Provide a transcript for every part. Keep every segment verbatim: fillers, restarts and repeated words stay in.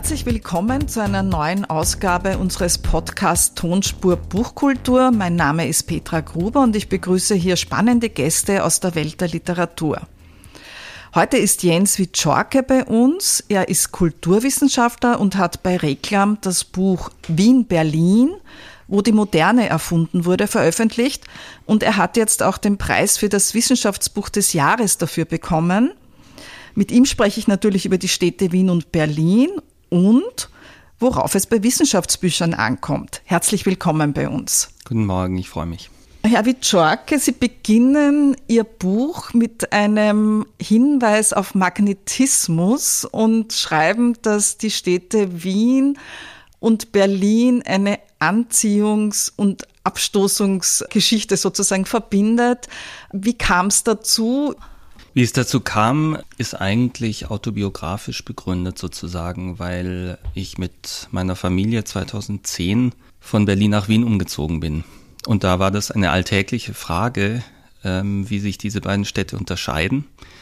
Herzlich willkommen zu einer neuen Ausgabe unseres Podcasts Tonspur Buchkultur. Mein Name ist Petra Gruber und ich begrüße hier spannende Gäste aus der Welt der Literatur. Heute ist Jens Wieczorek bei uns. Er ist Kulturwissenschaftler und hat bei Reklam das Buch Wien-Berlin, wo die Moderne erfunden wurde, veröffentlicht. Und er hat jetzt auch den Preis für das Wissenschaftsbuch des Jahres dafür bekommen. Mit ihm spreche ich natürlich über die Städte Wien und Berlin und worauf es bei Wissenschaftsbüchern ankommt. Herzlich willkommen bei uns. Guten Morgen, ich freue mich. Herr Wieczorek, Sie beginnen Ihr Buch mit einem Hinweis auf Magnetismus und schreiben, dass die Städte Wien und Berlin eine Anziehungs- und Abstoßungsgeschichte sozusagen verbindet. Wie kam es dazu? Wie es dazu kam, ist eigentlich autobiografisch begründet sozusagen, weil ich mit meiner Familie zweitausendzehn von Berlin nach Wien umgezogen bin. Und da war das eine alltägliche Frage, ähm, wie sich diese beiden Städte unterscheiden.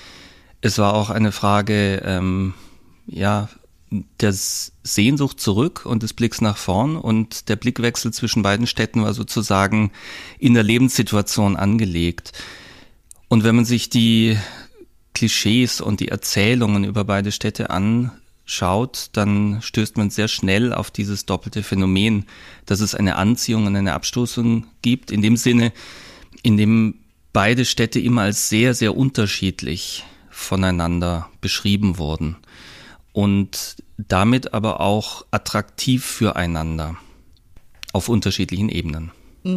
Es war auch eine Frage, ähm, ja, der Sehnsucht zurück und des Blicks nach vorn, und der Blickwechsel zwischen beiden Städten war sozusagen in der Lebenssituation angelegt. Und wenn man sich die Klischees und die Erzählungen über beide Städte anschaut, dann stößt man sehr schnell auf dieses doppelte Phänomen, dass es eine Anziehung und eine Abstoßung gibt, in dem Sinne, in dem beide Städte immer als sehr, sehr unterschiedlich voneinander beschrieben wurden und damit aber auch attraktiv füreinander auf unterschiedlichen Ebenen.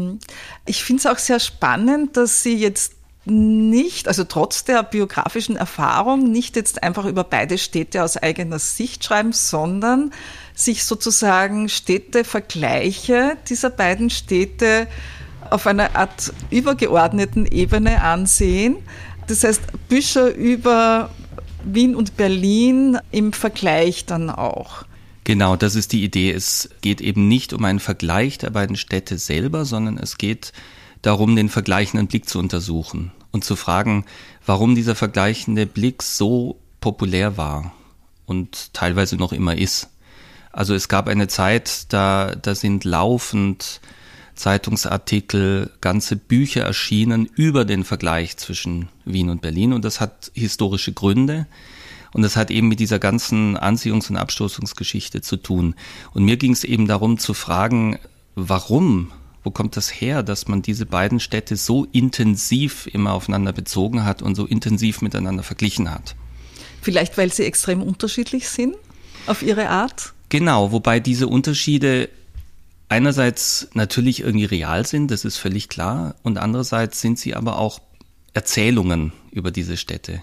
Ich finde es auch sehr spannend, dass Sie jetzt nicht, also trotz der biografischen Erfahrung, nicht jetzt einfach über beide Städte aus eigener Sicht schreiben, sondern sich sozusagen Städtevergleiche dieser beiden Städte auf einer Art übergeordneten Ebene ansehen. Das heißt, Bücher über Wien und Berlin im Vergleich dann auch. Genau, das ist die Idee. Es geht eben nicht um einen Vergleich der beiden Städte selber, sondern es geht darum, den vergleichenden Blick zu untersuchen und zu fragen, warum dieser vergleichende Blick so populär war und teilweise noch immer ist. Also es gab eine Zeit, da, da sind laufend Zeitungsartikel, ganze Bücher erschienen über den Vergleich zwischen Wien und Berlin, und das hat historische Gründe. Und das hat eben mit dieser ganzen Anziehungs- und Abstoßungsgeschichte zu tun. Und mir ging es eben darum zu fragen, warum, wo kommt das her, dass man diese beiden Städte so intensiv immer aufeinander bezogen hat und so intensiv miteinander verglichen hat. Vielleicht, weil sie extrem unterschiedlich sind auf ihre Art? Genau, wobei diese Unterschiede einerseits natürlich irgendwie real sind, das ist völlig klar, und andererseits sind sie aber auch Erzählungen über diese Städte.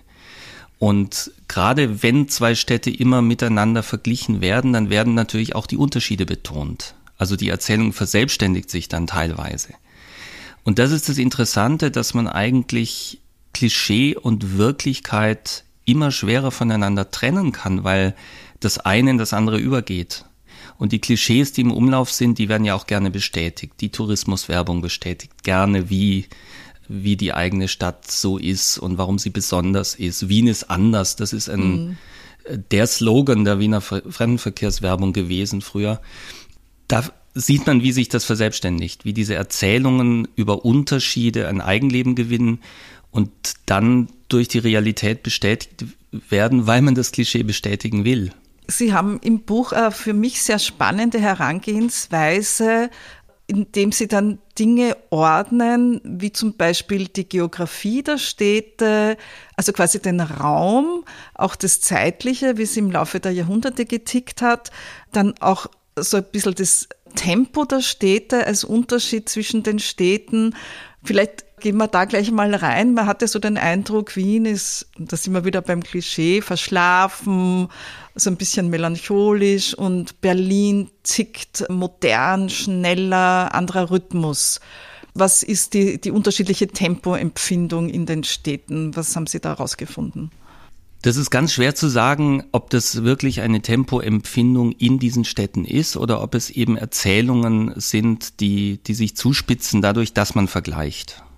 Und gerade wenn zwei Städte immer miteinander verglichen werden, dann werden natürlich auch die Unterschiede betont. Also die Erzählung verselbstständigt sich dann teilweise. Und das ist das Interessante, dass man eigentlich Klischee und Wirklichkeit immer schwerer voneinander trennen kann, weil das eine in das andere übergeht. Und die Klischees, die im Umlauf sind, die werden ja auch gerne bestätigt. Die Tourismuswerbung bestätigt gerne, wie wie die eigene Stadt so ist und warum sie besonders ist. Wien ist anders. Das ist ein mhm. der Slogan der Wiener Fremdenverkehrswerbung gewesen früher. Da sieht man, wie sich das verselbstständigt, wie diese Erzählungen über Unterschiede ein Eigenleben gewinnen und dann durch die Realität bestätigt werden, weil man das Klischee bestätigen will. Sie haben im Buch eine für mich sehr spannende Herangehensweise, indem Sie dann Dinge ordnen, wie zum Beispiel die Geografie der Städte, also quasi den Raum, auch das Zeitliche, wie es im Laufe der Jahrhunderte getickt hat, dann auch so ein bisschen das Tempo der Städte als Unterschied zwischen den Städten. Vielleicht gehen wir da gleich mal rein. Man hatte so den Eindruck, Wien ist, da sind wir wieder beim Klischee, verschlafen, so ein bisschen melancholisch, und Berlin tickt modern, schneller, anderer Rhythmus. Was ist die, die unterschiedliche Tempoempfindung in den Städten? Was haben Sie da rausgefunden? Das ist ganz schwer zu sagen, ob das wirklich eine Tempoempfindung in diesen Städten ist oder ob es eben Erzählungen sind, die, die sich zuspitzen dadurch, dass man vergleicht.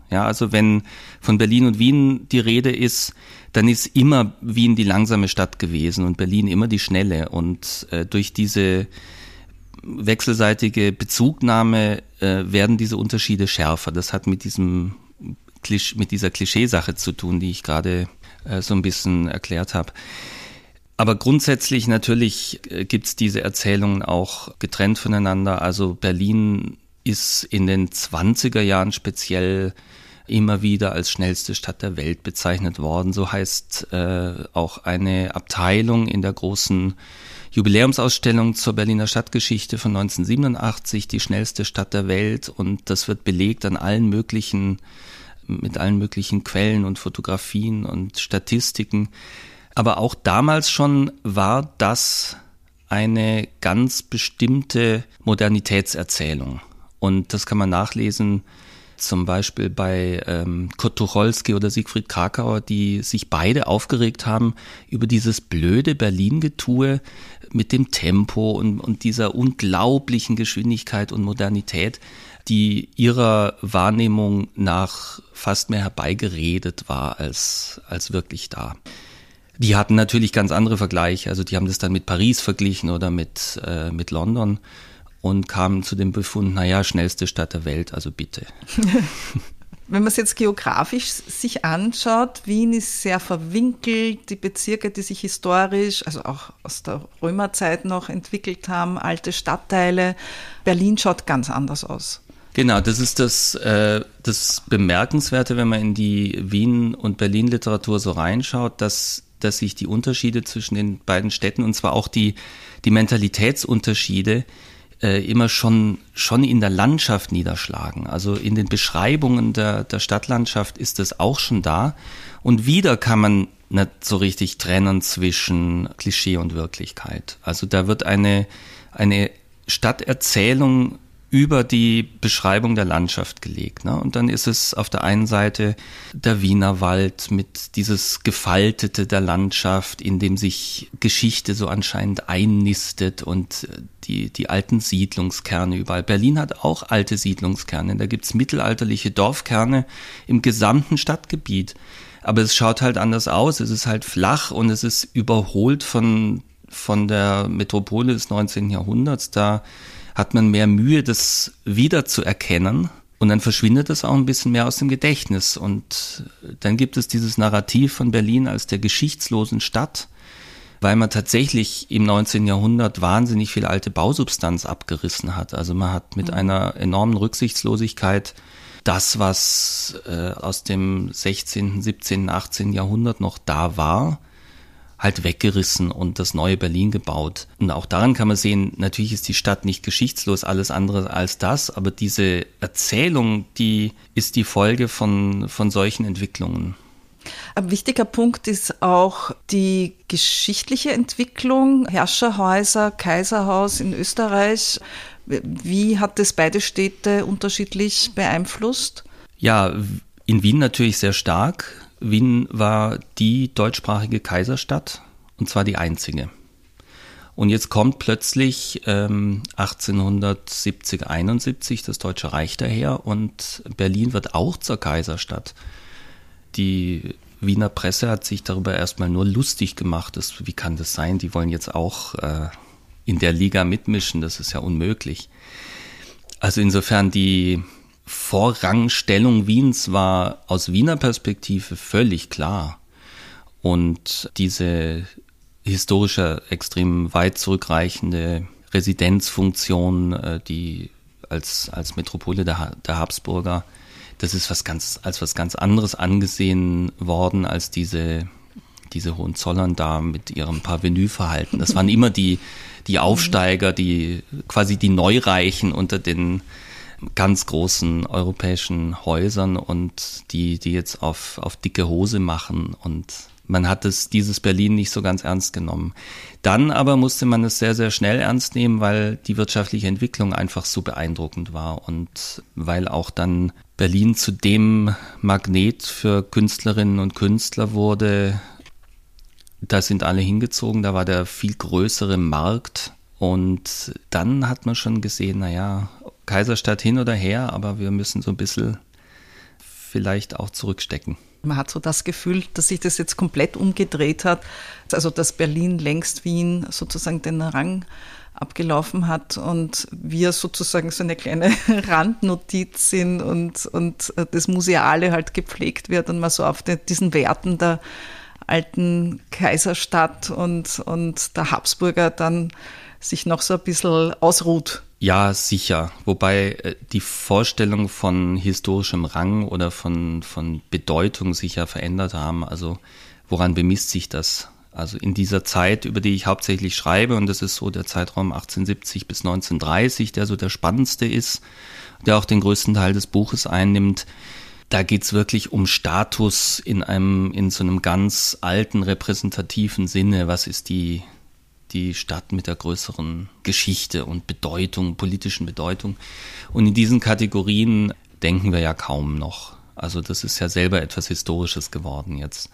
Ja, also wenn von Berlin und Wien die Rede ist, dann ist immer Wien die langsame Stadt gewesen und Berlin immer die schnelle. Und äh, durch diese wechselseitige Bezugnahme äh, werden diese Unterschiede schärfer. Das hat mit diesem Klisch- mit dieser Klischeesache zu tun, die ich gerade äh, so ein bisschen erklärt habe. Aber grundsätzlich natürlich äh, gibt es diese Erzählungen auch getrennt voneinander. Also Berlin ist in den zwanziger Jahren speziell immer wieder als schnellste Stadt der Welt bezeichnet worden. So heißt äh, auch eine Abteilung in der großen Jubiläumsausstellung zur Berliner Stadtgeschichte von neunzehnhundertsiebenundachtzig, die schnellste Stadt der Welt. Und das wird belegt an allen möglichen, mit allen möglichen Quellen und Fotografien und Statistiken. Aber auch damals schon war das eine ganz bestimmte Modernitätserzählung. Und das kann man nachlesen, zum Beispiel bei ähm, Kurt Tucholsky oder Siegfried Krakauer, die sich beide aufgeregt haben über dieses blöde Berlin-Getue mit dem Tempo und, und dieser unglaublichen Geschwindigkeit und Modernität, die ihrer Wahrnehmung nach fast mehr herbeigeredet war als, als wirklich da. Die hatten natürlich ganz andere Vergleiche, also die haben das dann mit Paris verglichen oder mit, äh, mit London. Und kamen zu dem Befund, naja, schnellste Stadt der Welt, also bitte. Wenn man es jetzt geografisch sich anschaut, Wien ist sehr verwinkelt, die Bezirke, die sich historisch, also auch aus der Römerzeit noch entwickelt haben, alte Stadtteile. Berlin schaut ganz anders aus. Genau, das ist das, äh, das Bemerkenswerte, wenn man in die Wien- und Berlin-Literatur so reinschaut, dass, dass sich die Unterschiede zwischen den beiden Städten, und zwar auch die, die Mentalitätsunterschiede, immer schon schon in der Landschaft niederschlagen. Also in den Beschreibungen der, der Stadtlandschaft ist das auch schon da. Und wieder kann man nicht so richtig trennen zwischen Klischee und Wirklichkeit. Also da wird eine, eine Stadterzählung über die Beschreibung der Landschaft gelegt, ne? Und dann ist es auf der einen Seite der Wienerwald mit dieses Gefaltete der Landschaft, in dem sich Geschichte so anscheinend einnistet und die, die alten Siedlungskerne überall. Berlin hat auch alte Siedlungskerne, da gibt's mittelalterliche Dorfkerne im gesamten Stadtgebiet. Aber es schaut halt anders aus, es ist halt flach und es ist überholt von, von der Metropole des neunzehnten Jahrhunderts, da hat man mehr Mühe, das wiederzuerkennen und dann verschwindet es auch ein bisschen mehr aus dem Gedächtnis. Und dann gibt es dieses Narrativ von Berlin als der geschichtslosen Stadt, weil man tatsächlich im neunzehnten Jahrhundert wahnsinnig viel alte Bausubstanz abgerissen hat. Also man hat mit einer enormen Rücksichtslosigkeit das, was äh, aus dem sechzehnten, siebzehnten, achtzehnten Jahrhundert noch da war, halt weggerissen und das neue Berlin gebaut. Und auch daran kann man sehen, natürlich ist die Stadt nicht geschichtslos, alles andere als das, aber diese Erzählung, die ist die Folge von, von solchen Entwicklungen. Ein wichtiger Punkt ist auch die geschichtliche Entwicklung, Herrscherhäuser, Kaiserhaus in Österreich. Wie hat das beide Städte unterschiedlich beeinflusst? Ja, in Wien natürlich sehr stark. Wien war die deutschsprachige Kaiserstadt und zwar die einzige. Und jetzt kommt plötzlich ähm, achtzehnhundertsiebzig, einundsiebzig das Deutsche Reich daher und Berlin wird auch zur Kaiserstadt. Die Wiener Presse hat sich darüber erstmal nur lustig gemacht. Das, wie kann das sein? Die wollen jetzt auch äh, in der Liga mitmischen. Das ist ja unmöglich. Also insofern die Vorrangstellung Wiens war aus Wiener Perspektive völlig klar. Und diese historische, extrem weit zurückreichende Residenzfunktion, die als, als Metropole der, der Habsburger, das ist was ganz, als was ganz anderes angesehen worden als diese, diese Hohenzollern da mit ihrem Parvenu-Verhalten. Das waren immer die, die Aufsteiger, die quasi die Neureichen unter den ganz großen europäischen Häusern und die, die jetzt auf, auf dicke Hose machen und man hat es, dieses Berlin nicht so ganz ernst genommen. Dann aber musste man es sehr, sehr schnell ernst nehmen, weil die wirtschaftliche Entwicklung einfach so beeindruckend war und weil auch dann Berlin zu dem Magnet für Künstlerinnen und Künstler wurde. Da sind alle hingezogen, da war der viel größere Markt und dann hat man schon gesehen, naja, Kaiserstadt hin oder her, aber wir müssen so ein bisschen vielleicht auch zurückstecken. Man hat so das Gefühl, dass sich das jetzt komplett umgedreht hat, also dass Berlin längst Wien sozusagen den Rang abgelaufen hat und wir sozusagen so eine kleine Randnotiz sind und, und das Museale halt gepflegt wird und man so auf den, diesen Werten der alten Kaiserstadt und, und der Habsburger dann sich noch so ein bisschen ausruht. Ja, sicher. Wobei die Vorstellung von historischem Rang oder von, von Bedeutung sich ja verändert haben. Also woran bemisst sich das? Also in dieser Zeit, über die ich hauptsächlich schreibe, und das ist so der Zeitraum achtzehnhundertsiebzig bis neunzehnhundertdreißig, der so der spannendste ist, der auch den größten Teil des Buches einnimmt, da geht's wirklich um Status in einem, in so einem ganz alten, repräsentativen Sinne. Was ist die die Stadt mit der größeren Geschichte und Bedeutung, politischen Bedeutung. Und in diesen Kategorien denken wir ja kaum noch. Also das ist ja selber etwas Historisches geworden jetzt.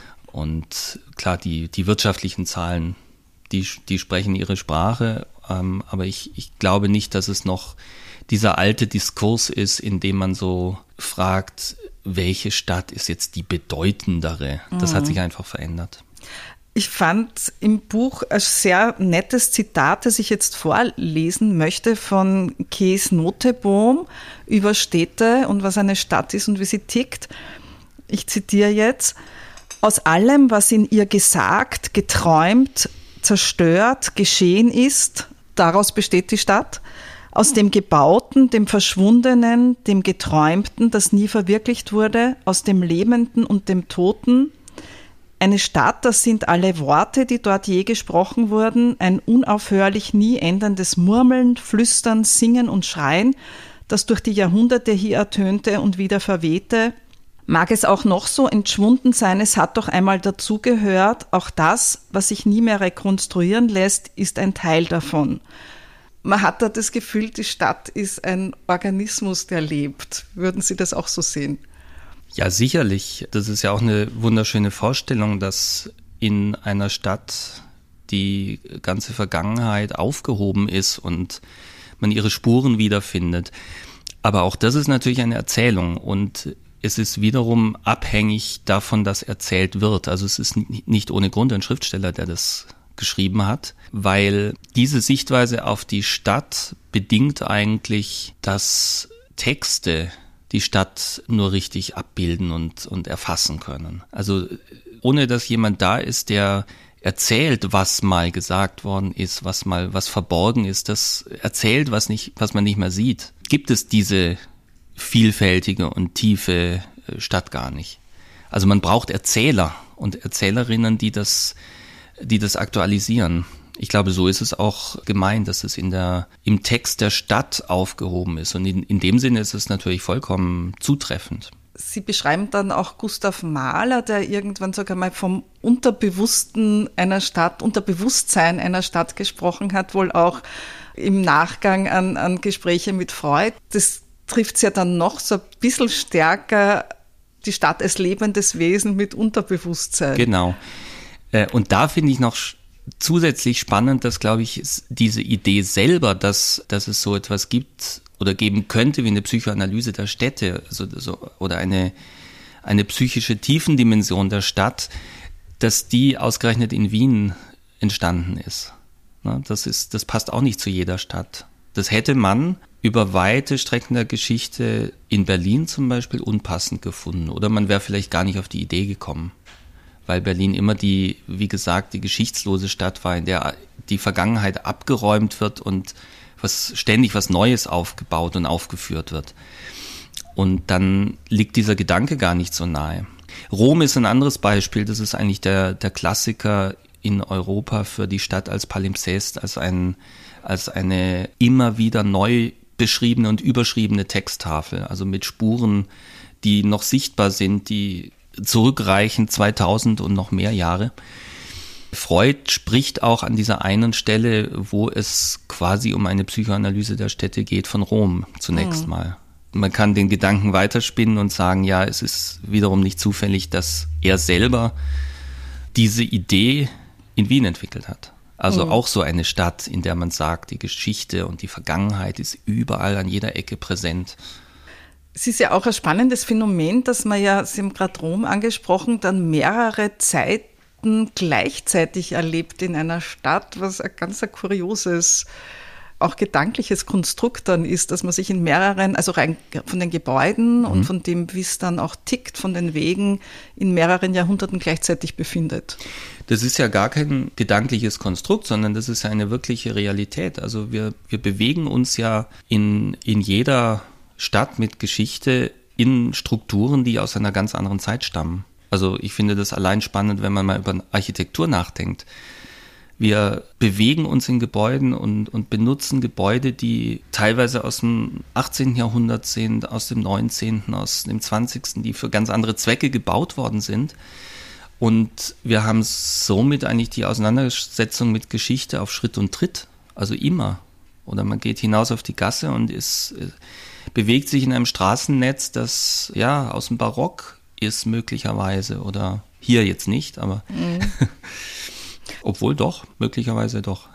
Und klar, die, die wirtschaftlichen Zahlen, die, die sprechen ihre Sprache, ähm, aber ich, ich glaube nicht, dass es noch dieser alte Diskurs ist, in dem man so fragt, welche Stadt ist jetzt die bedeutendere. Das mhm. hat sich einfach verändert. Ich fand im Buch ein sehr nettes Zitat, das ich jetzt vorlesen möchte, von Kees Noteboom über Städte und was eine Stadt ist und wie sie tickt. Ich zitiere jetzt: Aus allem, was in ihr gesagt, geträumt, zerstört, geschehen ist, daraus besteht die Stadt. Aus dem Gebauten, dem Verschwundenen, dem Geträumten, das nie verwirklicht wurde, aus dem Lebenden und dem Toten. Eine Stadt, das sind alle Worte, die dort je gesprochen wurden, ein unaufhörlich nie änderndes Murmeln, Flüstern, Singen und Schreien, das durch die Jahrhunderte hier ertönte und wieder verwehte. Mag es auch noch so entschwunden sein, es hat doch einmal dazugehört, auch das, was sich nie mehr rekonstruieren lässt, ist ein Teil davon. Man hat da das Gefühl, die Stadt ist ein Organismus, der lebt. Würden Sie das auch so sehen? Ja, sicherlich. Das ist ja auch eine wunderschöne Vorstellung, dass in einer Stadt die ganze Vergangenheit aufgehoben ist und man ihre Spuren wiederfindet. Aber auch das ist natürlich eine Erzählung und es ist wiederum abhängig davon, dass erzählt wird. Also es ist nicht ohne Grund ein Schriftsteller, der das geschrieben hat, weil diese Sichtweise auf die Stadt bedingt eigentlich, dass Texte die Stadt nur richtig abbilden und, und erfassen können. Also ohne dass jemand da ist, der erzählt, was mal gesagt worden ist, was mal was verborgen ist, das erzählt, was nicht, was man nicht mehr sieht, gibt es diese vielfältige und tiefe Stadt gar nicht. Also man braucht Erzähler und Erzählerinnen, die das, die das aktualisieren. Ich glaube, so ist es auch gemeint, dass es in der, im Text der Stadt aufgehoben ist. Und in, in dem Sinne ist es natürlich vollkommen zutreffend. Sie beschreiben dann auch Gustav Mahler, der irgendwann sogar mal vom Unterbewussten einer Stadt, Unterbewusstsein einer Stadt gesprochen hat, wohl auch im Nachgang an, an Gespräche mit Freud. Das trifft es ja dann noch so ein bisschen stärker, die Stadt als lebendes Wesen mit Unterbewusstsein. Genau. Und da finde ich noch zusätzlich spannend, dass, glaube ich, diese Idee selber, dass, dass es so etwas gibt oder geben könnte wie eine Psychoanalyse der Städte, also, so, oder eine, eine psychische Tiefendimension der Stadt, dass die ausgerechnet in Wien entstanden ist. Das ist, das passt auch nicht zu jeder Stadt. Das hätte man über weite Strecken der Geschichte in Berlin zum Beispiel unpassend gefunden. Oder man wäre vielleicht gar nicht auf die Idee gekommen. Weil Berlin immer die, wie gesagt, die geschichtslose Stadt war, in der die Vergangenheit abgeräumt wird und was ständig was Neues aufgebaut und aufgeführt wird. Und dann liegt dieser Gedanke gar nicht so nahe. Rom ist ein anderes Beispiel. Das ist eigentlich der, der Klassiker in Europa für die Stadt als Palimpsest, als ein, als eine immer wieder neu beschriebene und überschriebene Texttafel, also mit Spuren, die noch sichtbar sind, die zurückreichen zweitausend und noch mehr Jahre. Freud spricht auch an dieser einen Stelle, wo es quasi um eine Psychoanalyse der Städte geht, von Rom zunächst mhm. mal. Man kann den Gedanken weiterspinnen und sagen, ja, es ist wiederum nicht zufällig, dass er selber diese Idee in Wien entwickelt hat. Also mhm. auch so eine Stadt, in der man sagt, die Geschichte und die Vergangenheit ist überall an jeder Ecke präsent. Es ist ja auch ein spannendes Phänomen, dass man ja, Sie haben gerade Rom angesprochen, dann mehrere Zeiten gleichzeitig erlebt in einer Stadt, was ein ganz ein kurioses, auch gedankliches Konstrukt dann ist, dass man sich in mehreren, also rein von den Gebäuden mhm. und von dem, wie es dann auch tickt, von den Wegen, in mehreren Jahrhunderten gleichzeitig befindet. Das ist ja gar kein gedankliches Konstrukt, sondern das ist ja eine wirkliche Realität. Also wir, wir bewegen uns ja in, in jeder Stadt mit Geschichte in Strukturen, die aus einer ganz anderen Zeit stammen. Also ich finde das allein spannend, wenn man mal über Architektur nachdenkt. Wir bewegen uns in Gebäuden und, und benutzen Gebäude, die teilweise aus dem achtzehnten Jahrhundert sind, aus dem neunzehnten, aus dem zwanzigsten, die für ganz andere Zwecke gebaut worden sind. Und wir haben somit eigentlich die Auseinandersetzung mit Geschichte auf Schritt und Tritt, also immer. Oder man geht hinaus auf die Gasse und ist, bewegt sich in einem Straßennetz, das ja aus dem Barock ist möglicherweise oder hier jetzt nicht, aber mhm. Obwohl doch, möglicherweise doch.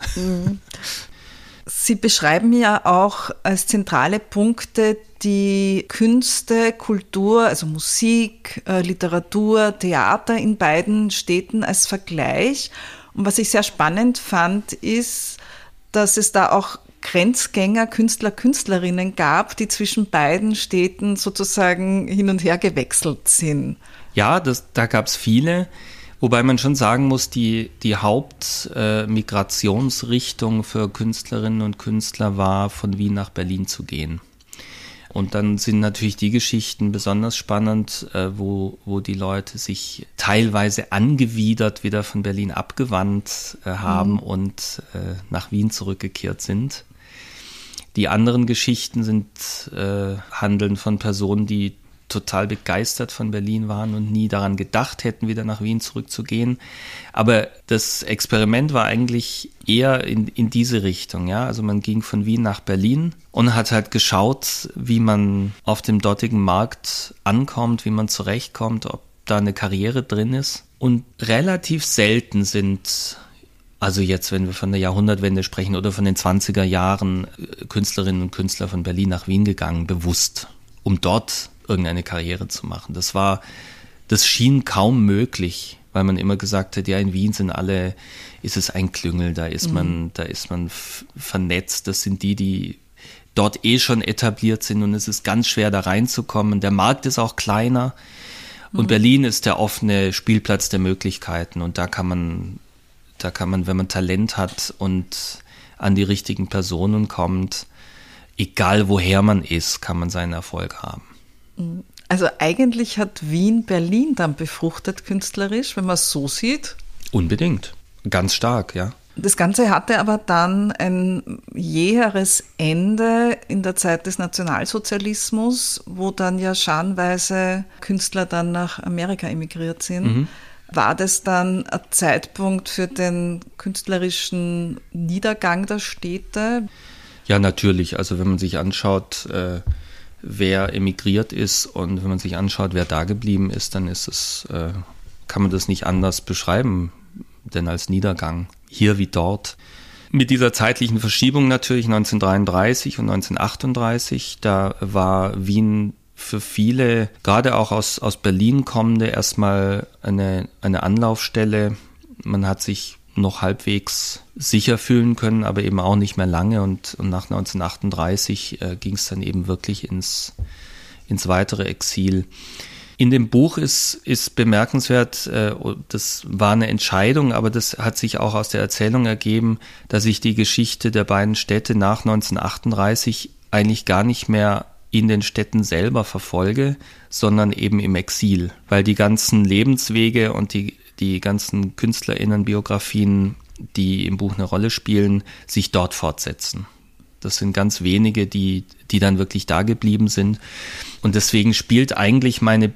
Sie beschreiben ja auch als zentrale Punkte die Künste, Kultur, also Musik, Literatur, Theater in beiden Städten als Vergleich. Und was ich sehr spannend fand, ist, dass es da auch Grenzgänger, Künstler, Künstlerinnen gab, die zwischen beiden Städten sozusagen hin und her gewechselt sind. Ja, das, da gab es viele. Wobei man schon sagen muss, die, die Hauptmigrationsrichtung äh, für Künstlerinnen und Künstler war, von Wien nach Berlin zu gehen. Und dann sind natürlich die Geschichten besonders spannend, äh, wo, wo die Leute sich teilweise angewidert wieder von Berlin abgewandt äh, haben mhm. und äh, nach Wien zurückgekehrt sind. Die anderen Geschichten sind, äh, handeln von Personen, die total begeistert von Berlin waren und nie daran gedacht hätten, wieder nach Wien zurückzugehen. Aber das Experiment war eigentlich eher in, in diese Richtung. Ja? Also man ging von Wien nach Berlin und hat halt geschaut, wie man auf dem dortigen Markt ankommt, wie man zurechtkommt, ob da eine Karriere drin ist. Und relativ selten sind, also jetzt, wenn wir von der Jahrhundertwende sprechen oder von den zwanziger Jahren, Künstlerinnen und Künstler von Berlin nach Wien gegangen, bewusst, um dort irgendeine Karriere zu machen. Das war, das schien kaum möglich, weil man immer gesagt hat, ja, in Wien sind alle, ist es ein Klüngel, da ist mhm. man, da ist man f- vernetzt, das sind die, die dort eh schon etabliert sind und es ist ganz schwer da reinzukommen. Der Markt ist auch kleiner und mhm. Berlin ist der offene Spielplatz der Möglichkeiten und da kann man, da kann man, wenn man Talent hat und an die richtigen Personen kommt, egal woher man ist, kann man seinen Erfolg haben. Also eigentlich hat Wien Berlin dann befruchtet künstlerisch, wenn man es so sieht. Unbedingt, ganz stark, ja. Das Ganze hatte aber dann ein jäheres Ende in der Zeit des Nationalsozialismus, wo dann ja scharenweise Künstler dann nach Amerika emigriert sind. Mhm. War das dann ein Zeitpunkt für den künstlerischen Niedergang der Städte? Ja, natürlich. Also wenn man sich anschaut, äh, wer emigriert ist und wenn man sich anschaut, wer da geblieben ist, dann ist es, äh, kann man das nicht anders beschreiben, denn als Niedergang, hier wie dort. Mit dieser zeitlichen Verschiebung natürlich neunzehnhundertdreiunddreißig und neunzehnhundertachtunddreißig, da war Wien für viele, gerade auch aus, aus Berlin kommende, erstmal eine, eine Anlaufstelle. Man hat sich noch halbwegs sicher fühlen können, aber eben auch nicht mehr lange. Und, und nach neunzehnhundertachtunddreißig äh, ging es dann eben wirklich ins, ins weitere Exil. In dem Buch ist, ist bemerkenswert, äh, das war eine Entscheidung, aber das hat sich auch aus der Erzählung ergeben, dass ich die Geschichte der beiden Städte nach neunzehnhundertachtunddreißig eigentlich gar nicht mehr in den Städten selber verfolge, sondern eben im Exil, weil die ganzen Lebenswege und die die ganzen KünstlerInnen-Biografien, die im Buch eine Rolle spielen, sich dort fortsetzen. Das sind ganz wenige, die, die dann wirklich da geblieben sind. Und deswegen spielt eigentlich meine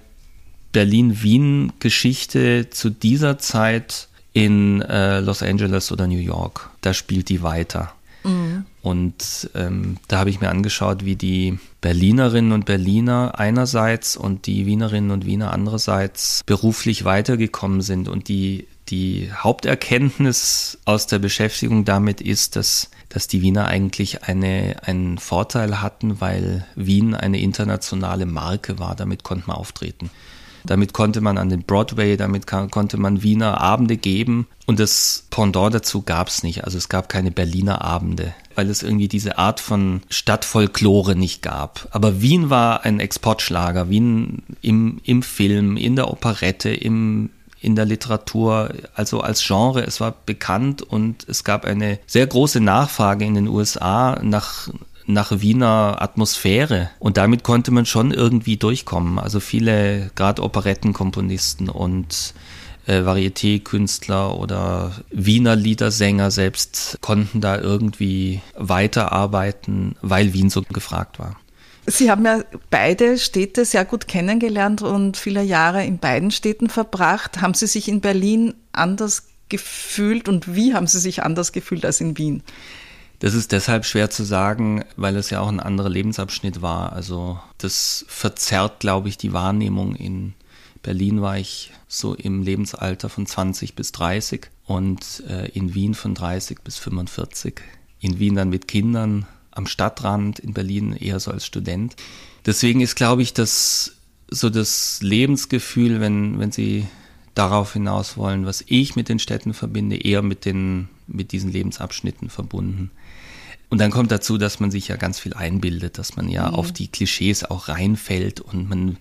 Berlin-Wien-Geschichte zu dieser Zeit in äh, Los Angeles oder New York. Da spielt die weiter. Mhm. Und ähm, da habe ich mir angeschaut, wie die Berlinerinnen und Berliner einerseits und die Wienerinnen und Wiener andererseits beruflich weitergekommen sind. Und die, die Haupterkenntnis aus der Beschäftigung damit ist, dass, dass die Wiener eigentlich eine, einen Vorteil hatten, weil Wien eine internationale Marke war. Damit konnte man auftreten. Damit konnte man an den Broadway, damit kann, konnte man Wiener Abende geben. Und das Pendant dazu gab es nicht. Also es gab keine Berliner Abende, weil es irgendwie diese Art von Stadtfolklore nicht gab. Aber Wien war ein Exportschlager. Wien im, im Film, in der Operette, im, in der Literatur, also als Genre. Es war bekannt und es gab eine sehr große Nachfrage in den U S A nach nach Wiener Atmosphäre. Und damit konnte man schon irgendwie durchkommen. Also viele, gerade Operettenkomponisten und äh, Varieté-Künstler oder Wiener Liedersänger selbst konnten da irgendwie weiterarbeiten, weil Wien so gefragt war. Sie haben ja beide Städte sehr gut kennengelernt und viele Jahre in beiden Städten verbracht. Haben Sie sich in Berlin anders gefühlt und wie haben Sie sich anders gefühlt als in Wien? Das ist deshalb schwer zu sagen, weil es ja auch ein anderer Lebensabschnitt war. Also das verzerrt, glaube ich, die Wahrnehmung. In Berlin war ich so im Lebensalter von zwanzig bis dreißig und äh, in Wien von dreißig bis fünfundvierzig. In Wien dann mit Kindern am Stadtrand, in Berlin eher so als Student. Deswegen ist, glaube ich, das so das Lebensgefühl, wenn, wenn Sie darauf hinaus wollen, was ich mit den Städten verbinde, eher mit den, mit diesen Lebensabschnitten verbunden. Und dann kommt dazu, dass man sich ja ganz viel einbildet, dass man ja mhm. auf die Klischees auch reinfällt und man,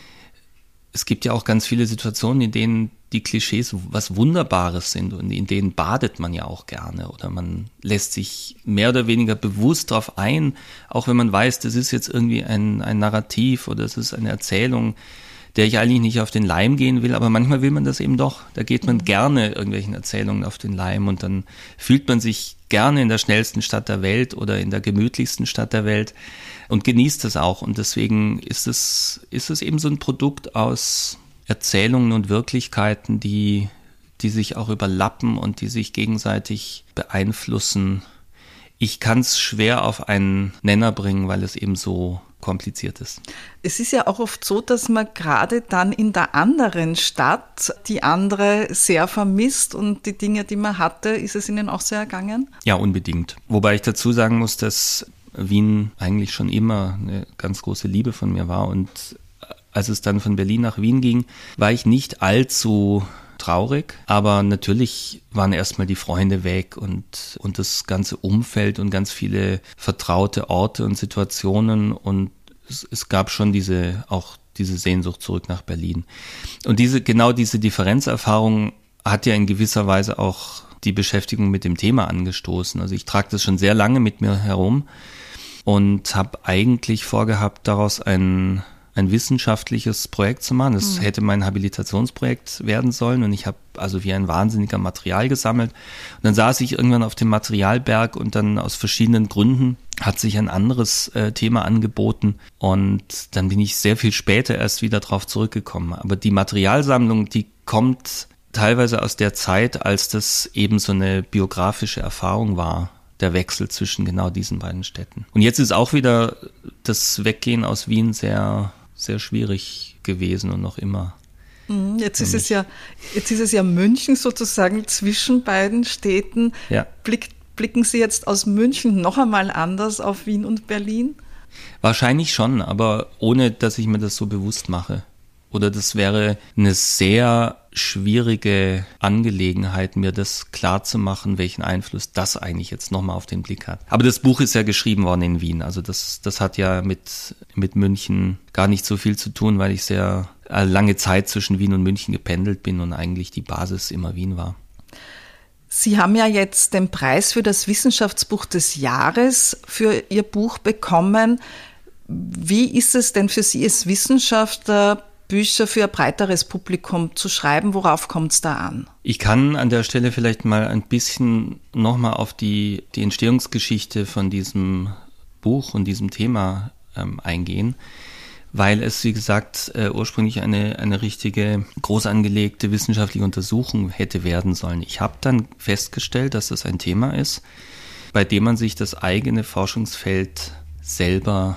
es gibt ja auch ganz viele Situationen, in denen die Klischees was Wunderbares sind und in denen badet man ja auch gerne oder man lässt sich mehr oder weniger bewusst darauf ein, auch wenn man weiß, das ist jetzt irgendwie ein, ein Narrativ oder es ist eine Erzählung, der ich eigentlich nicht auf den Leim gehen will, aber manchmal will man das eben doch. Da geht man gerne irgendwelchen Erzählungen auf den Leim und dann fühlt man sich gerne in der schnellsten Stadt der Welt oder in der gemütlichsten Stadt der Welt und genießt das auch. Und deswegen ist es, ist es eben so ein Produkt aus Erzählungen und Wirklichkeiten, die, die sich auch überlappen und die sich gegenseitig beeinflussen. Ich kann es schwer auf einen Nenner bringen, weil es eben so kompliziert ist. Es ist ja auch oft so, dass man gerade dann in der anderen Stadt die andere sehr vermisst und die Dinge, die man hatte, ist es Ihnen auch so ergangen? Ja, unbedingt. Wobei ich dazu sagen muss, dass Wien eigentlich schon immer eine ganz große Liebe von mir war und als es dann von Berlin nach Wien ging, war ich nicht allzu traurig, aber natürlich waren erstmal die Freunde weg und, und das ganze Umfeld und ganz viele vertraute Orte und Situationen und es, es gab schon diese, auch diese Sehnsucht zurück nach Berlin. Und diese, genau diese Differenzerfahrung hat ja in gewisser Weise auch die Beschäftigung mit dem Thema angestoßen. Also ich trage das schon sehr lange mit mir herum und habe eigentlich vorgehabt, daraus ein ein wissenschaftliches Projekt zu machen. Das mhm. hätte mein Habilitationsprojekt werden sollen und ich habe also wie ein Wahnsinniger Material gesammelt. Und dann saß ich irgendwann auf dem Materialberg und dann aus verschiedenen Gründen hat sich ein anderes äh, Thema angeboten und dann bin ich sehr viel später erst wieder drauf zurückgekommen. Aber die Materialsammlung, die kommt teilweise aus der Zeit, als das eben so eine biografische Erfahrung war. Der Wechsel zwischen genau diesen beiden Städten. Und jetzt ist auch wieder das Weggehen aus Wien sehr, sehr schwierig gewesen und noch immer. Jetzt ist es ja, jetzt ist es ja München sozusagen zwischen beiden Städten. Ja. Blick, blicken Sie jetzt aus München noch einmal anders auf Wien und Berlin? Wahrscheinlich schon, aber ohne, dass ich mir das so bewusst mache. Oder das wäre eine sehr schwierige Angelegenheit, mir das klarzumachen, welchen Einfluss das eigentlich jetzt nochmal auf den Blick hat. Aber das Buch ist ja geschrieben worden in Wien. Also das, das hat ja mit, mit München gar nicht so viel zu tun, weil ich sehr lange Zeit zwischen Wien und München gependelt bin und eigentlich die Basis immer Wien war. Sie haben ja jetzt den Preis für das Wissenschaftsbuch des Jahres für Ihr Buch bekommen. Wie ist es denn für Sie als Wissenschaftler, Bücher für ein breiteres Publikum zu schreiben? Worauf kommt es da an? Ich kann an der Stelle vielleicht mal ein bisschen nochmal auf die, die Entstehungsgeschichte von diesem Buch und diesem Thema ähm, eingehen, weil es, wie gesagt, äh, ursprünglich eine, eine richtige, groß angelegte wissenschaftliche Untersuchung hätte werden sollen. Ich habe dann festgestellt, dass das ein Thema ist, bei dem man sich das eigene Forschungsfeld selber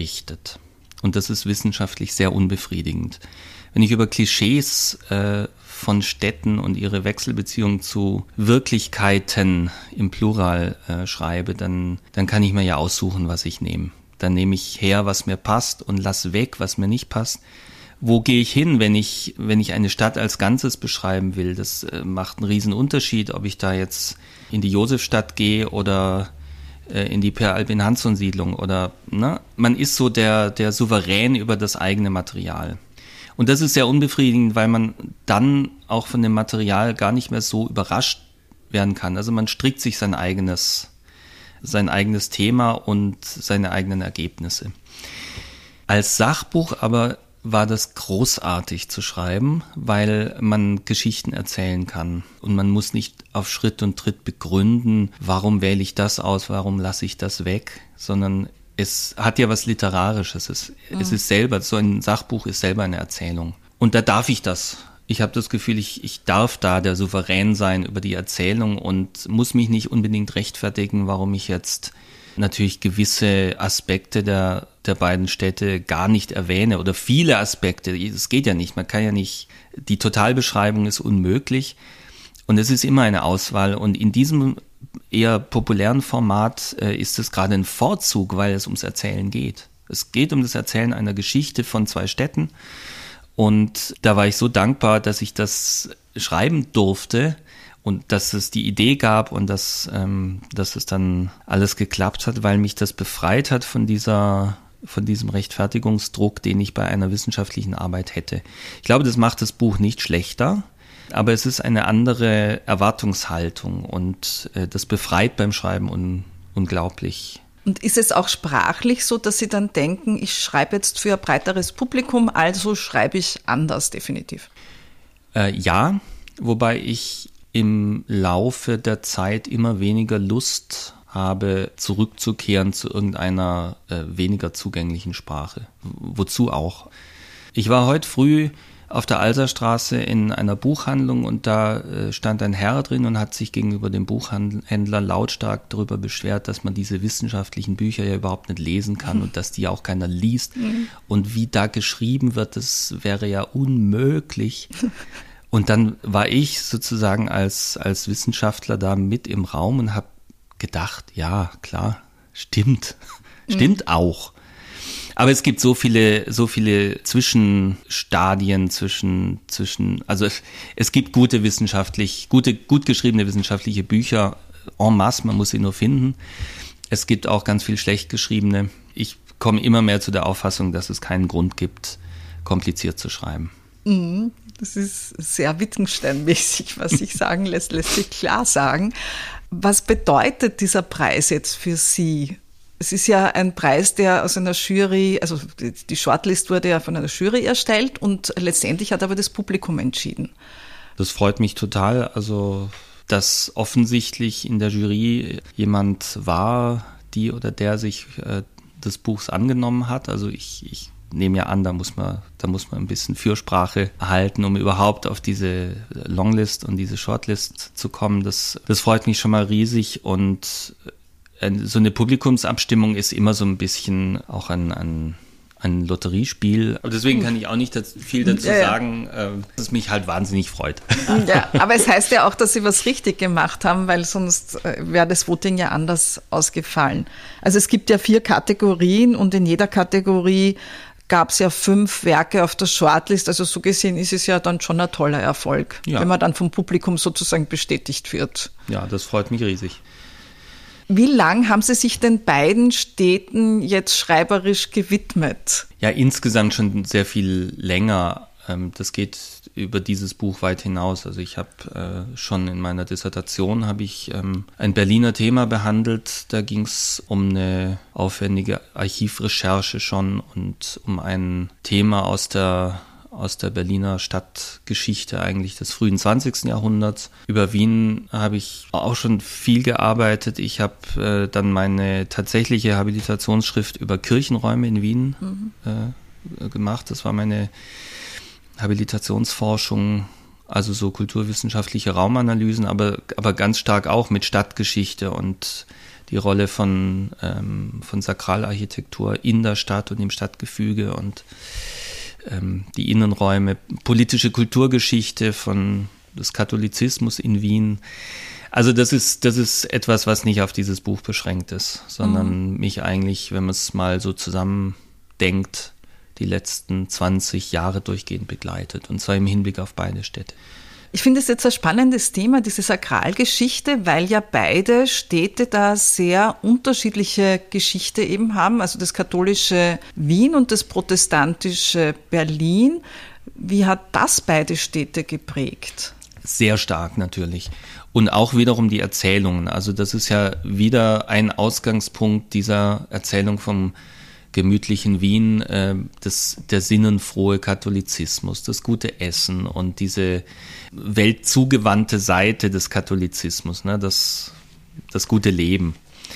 herrichtet. Und das ist wissenschaftlich sehr unbefriedigend. Wenn ich über Klischees äh, von Städten und ihre Wechselbeziehung zu Wirklichkeiten im Plural äh, schreibe, dann, dann kann ich mir ja aussuchen, was ich nehme. Dann nehme ich her, was mir passt und lasse weg, was mir nicht passt. Wo gehe ich hin, wenn ich, wenn ich eine Stadt als Ganzes beschreiben will? Das äh, macht einen riesen Unterschied, ob ich da jetzt in die Josefstadt gehe oder äh, in die Per Albin Hansson Siedlung oder, ne? Man ist so der, der Souverän über das eigene Material. Und das ist sehr unbefriedigend, weil man dann auch von dem Material gar nicht mehr so überrascht werden kann. Also man strickt sich sein eigenes, sein eigenes Thema und seine eigenen Ergebnisse. Als Sachbuch aber war das großartig zu schreiben, weil man Geschichten erzählen kann. Und man muss nicht auf Schritt und Tritt begründen, warum wähle ich das aus, warum lasse ich das weg, sondern es hat ja was Literarisches. Es, mhm. es ist selber, so ein Sachbuch ist selber eine Erzählung. Und da darf ich das. Ich habe das Gefühl, ich, ich darf da der Souverän sein über die Erzählung und muss mich nicht unbedingt rechtfertigen, warum ich jetzt natürlich gewisse Aspekte der, der beiden Städte gar nicht erwähne oder viele Aspekte. Es geht ja nicht, man kann ja nicht, die Totalbeschreibung ist unmöglich und es ist immer eine Auswahl und in diesem eher populären Format äh, ist es gerade ein Vorzug, weil es ums Erzählen geht. Es geht um das Erzählen einer Geschichte von zwei Städten und da war ich so dankbar, dass ich das schreiben durfte. Und dass es die Idee gab und dass, ähm, dass es dann alles geklappt hat, weil mich das befreit hat von dieser, von diesem Rechtfertigungsdruck, den ich bei einer wissenschaftlichen Arbeit hätte. Ich glaube, das macht das Buch nicht schlechter, aber es ist eine andere Erwartungshaltung und äh, das befreit beim Schreiben un, unglaublich. Und ist es auch sprachlich so, dass Sie dann denken, ich schreibe jetzt für ein breiteres Publikum, also schreibe ich anders definitiv? Äh, ja, wobei ich im Laufe der Zeit immer weniger Lust habe, zurückzukehren zu irgendeiner äh, weniger zugänglichen Sprache. Wozu auch? Ich war heute früh auf der Alserstraße in einer Buchhandlung und da äh, stand ein Herr drin und hat sich gegenüber dem Buchhändler lautstark darüber beschwert, dass man diese wissenschaftlichen Bücher ja überhaupt nicht lesen kann und dass die auch keiner liest. Mhm. Und wie da geschrieben wird, das wäre ja unmöglich. Und dann war ich sozusagen als, als Wissenschaftler da mit im Raum und habe gedacht, ja, klar, stimmt, stimmt mhm. auch. Aber es gibt so viele, so viele Zwischenstadien zwischen, zwischen, also es, es gibt gute wissenschaftlich, gute, gut geschriebene wissenschaftliche Bücher en masse, man muss sie nur finden. Es gibt auch ganz viel schlecht geschriebene. Ich komme immer mehr zu der Auffassung, dass es keinen Grund gibt, kompliziert zu schreiben. Mhm. Das ist sehr Wittgenstein-mäßig, was sich sagen lässt, lässt sich klar sagen. Was bedeutet dieser Preis jetzt für Sie? Es ist ja ein Preis, der aus einer Jury, also die Shortlist wurde ja von einer Jury erstellt und letztendlich hat aber das Publikum entschieden. Das freut mich total. Also, dass offensichtlich in der Jury jemand war, die oder der sich äh, des Buchs angenommen hat. Also ich, ich nehme ja an, da muss man, da muss man ein bisschen Fürsprache erhalten, um überhaupt auf diese Longlist und diese Shortlist zu kommen. Das, das freut mich schon mal riesig und so eine Publikumsabstimmung ist immer so ein bisschen auch ein, ein, ein Lotteriespiel. Aber deswegen kann ich auch nicht viel dazu ja, ja. sagen, dass es mich halt wahnsinnig freut. Ja, aber es heißt ja auch, dass Sie was richtig gemacht haben, weil sonst wäre das Voting ja anders ausgefallen. Also es gibt ja vier Kategorien und in jeder Kategorie gab es ja fünf Werke auf der Shortlist. Also so gesehen ist es ja dann schon ein toller Erfolg, ja. wenn man dann vom Publikum sozusagen bestätigt wird. Ja, das freut mich riesig. Wie lang haben Sie sich den beiden Städten jetzt schreiberisch gewidmet? Ja, insgesamt schon sehr viel länger. Das geht über dieses Buch weit hinaus. Also ich habe äh, schon in meiner Dissertation habe ich ähm, ein Berliner Thema behandelt. Da ging es um eine aufwendige Archivrecherche schon und um ein Thema aus der aus der Berliner Stadtgeschichte eigentlich des frühen zwanzigsten Jahrhunderts. Über Wien habe ich auch schon viel gearbeitet. Ich habe äh, dann meine tatsächliche Habilitationsschrift über Kirchenräume in Wien mhm. äh, gemacht. Das war meine Habilitationsforschung, also so kulturwissenschaftliche Raumanalysen, aber, aber ganz stark auch mit Stadtgeschichte und die Rolle von, ähm, von Sakralarchitektur in der Stadt und im Stadtgefüge und ähm, die Innenräume, politische Kulturgeschichte von des Katholizismus in Wien. Also das ist, das ist etwas, was nicht auf dieses Buch beschränkt ist, sondern mhm. mich eigentlich, wenn man es mal so zusammendenkt, die letzten zwanzig Jahre durchgehend begleitet, und zwar im Hinblick auf beide Städte. Ich finde es jetzt ein spannendes Thema, diese Sakralgeschichte, weil ja beide Städte da sehr unterschiedliche Geschichte eben haben, also das katholische Wien und das protestantische Berlin. Wie hat das beide Städte geprägt? Sehr stark natürlich. Und auch wiederum die Erzählungen. Also das ist ja wieder ein Ausgangspunkt dieser Erzählung vom gemütlichen Wien, äh, das, der sinnenfrohe Katholizismus, das gute Essen und diese weltzugewandte Seite des Katholizismus, ne, das, das gute Leben.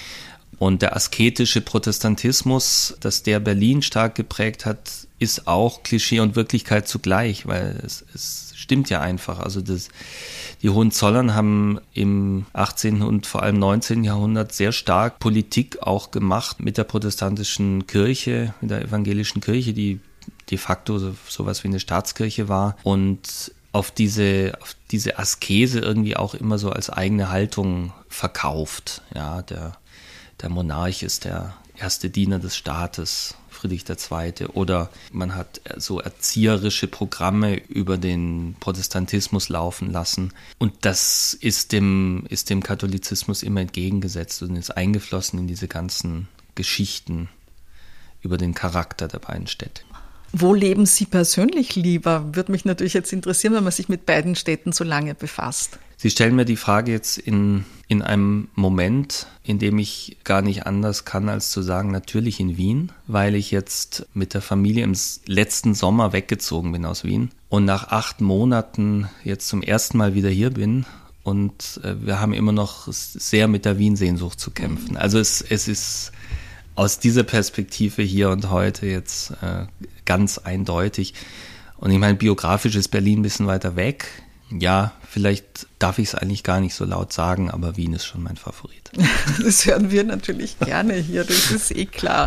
Und der asketische Protestantismus, dass der Berlin stark geprägt hat, ist auch Klischee und Wirklichkeit zugleich, weil es, es stimmt ja einfach. Also das, die Hohenzollern haben im achtzehnten und vor allem neunzehnten Jahrhundert sehr stark Politik auch gemacht mit der protestantischen Kirche, mit der evangelischen Kirche, die de facto so, sowas wie eine Staatskirche war, und auf diese, auf diese Askese irgendwie auch immer so als eigene Haltung verkauft. Ja, der, der Monarch ist der erste Diener des Staates, Friedrich der Zweite. Oder man hat so erzieherische Programme über den Protestantismus laufen lassen. Und das ist dem, ist dem Katholizismus immer entgegengesetzt und ist eingeflossen in diese ganzen Geschichten über den Charakter der beiden Städte. Wo leben Sie persönlich lieber? Würde mich natürlich jetzt interessieren, wenn man sich mit beiden Städten so lange befasst. Sie stellen mir die Frage jetzt in, in einem Moment, in dem ich gar nicht anders kann, als zu sagen, natürlich in Wien, weil ich jetzt mit der Familie im letzten Sommer weggezogen bin aus Wien und nach acht Monaten jetzt zum ersten Mal wieder hier bin. Und äh, wir haben immer noch sehr mit der Wien-Sehnsucht zu kämpfen. Also es, es ist aus dieser Perspektive hier und heute jetzt äh, ganz eindeutig. Und ich meine, biografisch ist Berlin ein bisschen weiter weg. Ja, vielleicht darf ich es eigentlich gar nicht so laut sagen, aber Wien ist schon mein Favorit. Das hören wir natürlich gerne hier, das ist eh klar.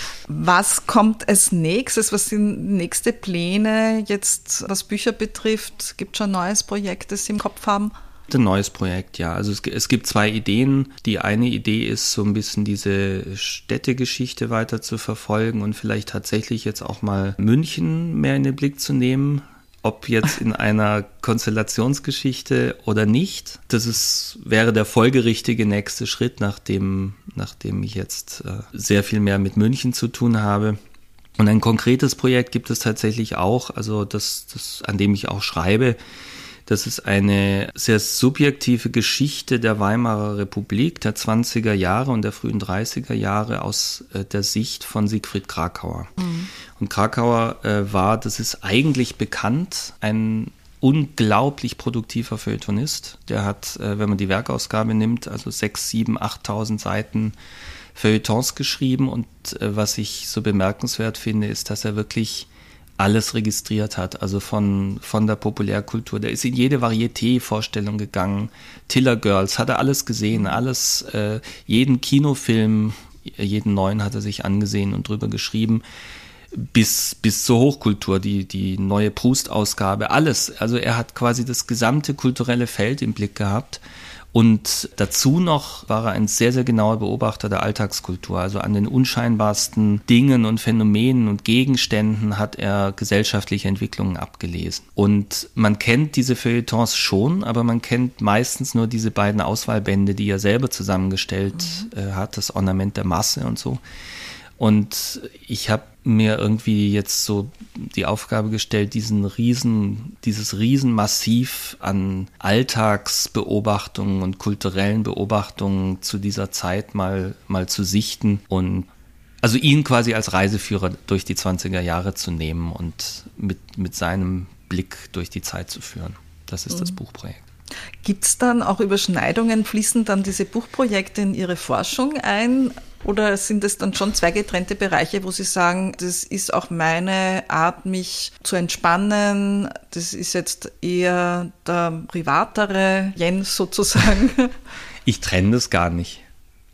Was kommt als nächstes? Was sind nächste Pläne jetzt, was Bücher betrifft? Gibt es schon ein neues Projekt, das Sie im Kopf haben? Ein neues Projekt, ja. Also es, es gibt zwei Ideen. Die eine Idee ist, so ein bisschen diese Städtegeschichte weiter zu verfolgen und vielleicht tatsächlich jetzt auch mal München mehr in den Blick zu nehmen. Ob jetzt in einer Konstellationsgeschichte oder nicht. Das ist, wäre der folgerichtige nächste Schritt, nachdem, nachdem ich jetzt äh, sehr viel mehr mit München zu tun habe. Und ein konkretes Projekt gibt es tatsächlich auch, also das, das, an dem ich auch schreibe. Das ist eine sehr subjektive Geschichte der Weimarer Republik, der zwanziger Jahre und der frühen dreißiger Jahre aus äh, der Sicht von Siegfried Kracauer. Mhm. Und Kracauer äh, war, das ist eigentlich bekannt, ein unglaublich produktiver Feuilletonist. Der hat, äh, wenn man die Werkausgabe nimmt, also sechs, sieben, achttausend Seiten Feuilletons geschrieben. Und äh, was ich so bemerkenswert finde, ist, dass er wirklich alles registriert hat, also von, von der Populärkultur. Der ist in jede Varieté-Vorstellung gegangen. Tiller Girls, hat er alles gesehen, alles, äh, jeden Kinofilm, jeden neuen hat er sich angesehen und drüber geschrieben, bis, bis zur Hochkultur, die, die neue Proust-Ausgabe, alles. Also er hat quasi das gesamte kulturelle Feld im Blick gehabt. Und dazu noch war er ein sehr, sehr genauer Beobachter der Alltagskultur. Also an den unscheinbarsten Dingen und Phänomenen und Gegenständen hat er gesellschaftliche Entwicklungen abgelesen. Und man kennt diese Feuilletons schon, aber man kennt meistens nur diese beiden Auswahlbände, die er selber zusammengestellt mhm. äh, hat, das Ornament der Masse und so. Und ich habe mir irgendwie jetzt so die Aufgabe gestellt, diesen riesen, dieses Riesenmassiv an Alltagsbeobachtungen und kulturellen Beobachtungen zu dieser Zeit mal, mal zu sichten und also ihn quasi als Reiseführer durch die zwanziger Jahre zu nehmen und mit, mit seinem Blick durch die Zeit zu führen. Das ist mhm. das Buchprojekt. Gibt es dann auch Überschneidungen, fließen dann diese Buchprojekte in Ihre Forschung ein? Oder sind es dann schon zwei getrennte Bereiche, wo Sie sagen, das ist auch meine Art, mich zu entspannen, das ist jetzt eher der privatere Jens sozusagen? Ich trenne das gar nicht.